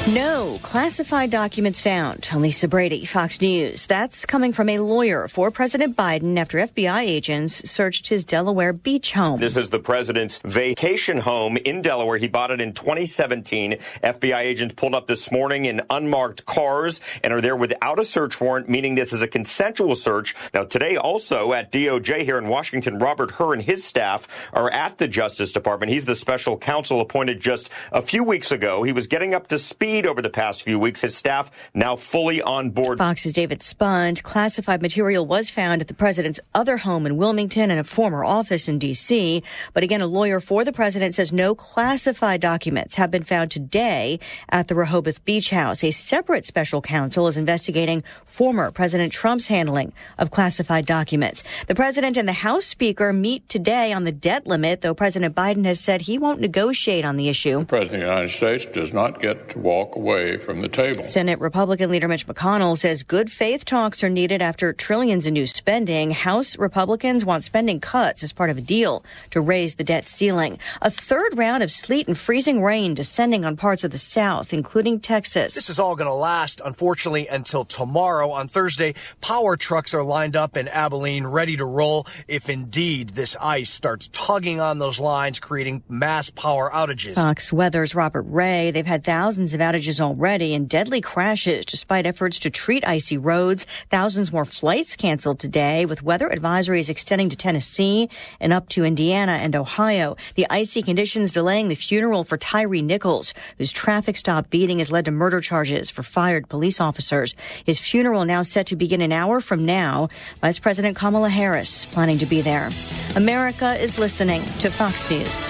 No classified documents found. Lisa Brady, Fox News. That's coming from a lawyer for President Biden after FBI agents searched his Delaware beach home. This is the president's vacation home in Delaware. He bought it in 2017. FBI agents pulled up this morning in unmarked cars and are there without a search warrant, meaning this is a consensual search. Now, today also at DOJ here in Washington, Robert Hur and his staff are at the Justice Department. He's the special counsel appointed just a few weeks ago. He was getting up to speed over the past few weeks. His staff now fully on board. Fox's David Spund. Classified material was found at the president's other home in Wilmington and a former office in D.C. But again, a lawyer for the president says no classified documents have been found today at the Rehoboth Beach House. A separate special counsel is investigating former President Trump's handling of classified documents. The president and the House Speaker meet today on the debt limit, though President Biden has said he won't negotiate on the issue. The president of the United States does not get to walk away from the table. Senate Republican leader Mitch McConnell says good faith talks are needed after trillions in new spending. House Republicans want spending cuts as part of a deal to raise the debt ceiling. A third round of sleet and freezing rain descending on parts of the South, including Texas. This is all going to last, unfortunately, until tomorrow. On Thursday, power trucks are lined up in Abilene, ready to roll if indeed this ice starts tugging on those lines, creating mass power outages. Fox Weather's Robert Ray. They've had thousands of outages already and deadly crashes despite efforts to treat icy roads. Thousands more flights canceled today, with weather advisories extending to Tennessee and up to Indiana and Ohio. The icy conditions delaying the funeral for Tyree Nichols, whose traffic stop beating has led to murder charges for fired police officers. His funeral now set to begin an hour from now. Vice President Kamala Harris planning to be there. America is listening to Fox News.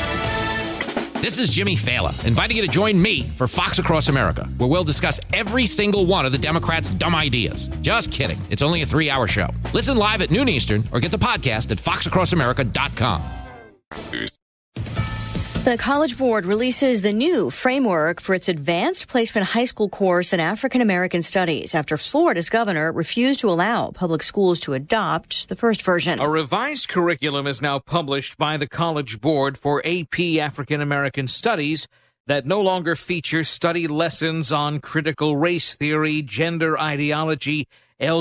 This is Jimmy Fallon, inviting you to join me for Fox Across America, where we'll discuss every single one of the Democrats' dumb ideas. Just kidding. It's only a 3-hour show. Listen live at noon Eastern or get the podcast at foxacrossamerica.com. The College Board releases the new framework for its advanced placement high school course in African American Studies after Florida's governor refused to allow public schools to adopt the first version. A revised curriculum is now published by the College Board for AP African American Studies that no longer features study lessons on critical race theory, gender ideology,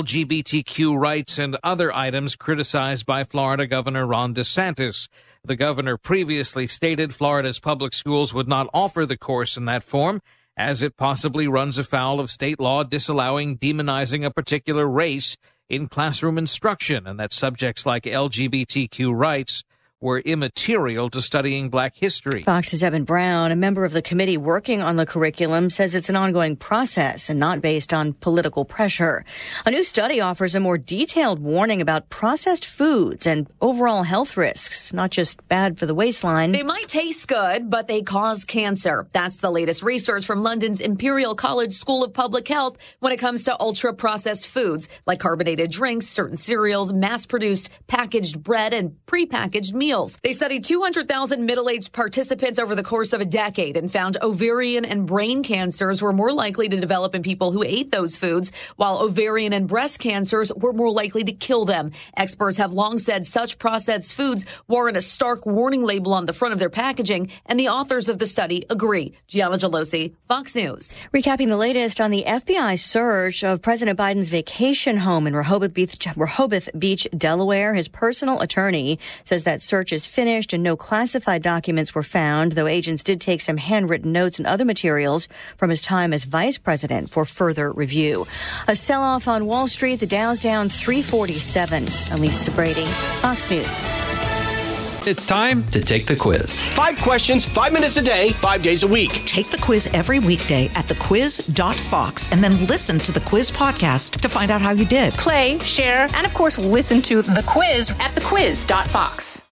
LGBTQ rights, and other items criticized by Florida Governor Ron DeSantis. The governor previously stated Florida's public schools would not offer the course in that form, as it possibly runs afoul of state law disallowing demonizing a particular race in classroom instruction, and that subjects like LGBTQ rights were immaterial to studying Black history. Fox's Evan Brown, a member of the committee working on the curriculum, says it's an ongoing process and not based on political pressure. A new study offers a more detailed warning about processed foods and overall health risks, not just bad for the waistline. They might taste good, but they cause cancer. That's the latest research from London's Imperial College School of Public Health when it comes to ultra-processed foods like carbonated drinks, certain cereals, mass-produced packaged bread, and prepackaged meals. They studied 200,000 middle-aged participants over the course of a decade and found ovarian and brain cancers were more likely to develop in people who ate those foods, while ovarian and breast cancers were more likely to kill them. Experts have long said such processed foods warrant a stark warning label on the front of their packaging, and the authors of the study agree. Gianna Gelosi, Fox News. Recapping the latest on the FBI search of President Biden's vacation home in Rehoboth Beach, Delaware. His personal attorney says that search is finished and no classified documents were found, though agents did take some handwritten notes and other materials from his time as vice president for further review. A sell-off on Wall Street. The Dow's down 347. Lisa Brady, Fox News. It's time to take the quiz. 5 questions, 5 minutes a day, 5 days a week. Take the quiz every weekday at thequiz.fox and then listen to the quiz podcast to find out how you did. Play, share, and of course listen to the quiz at thequiz.fox.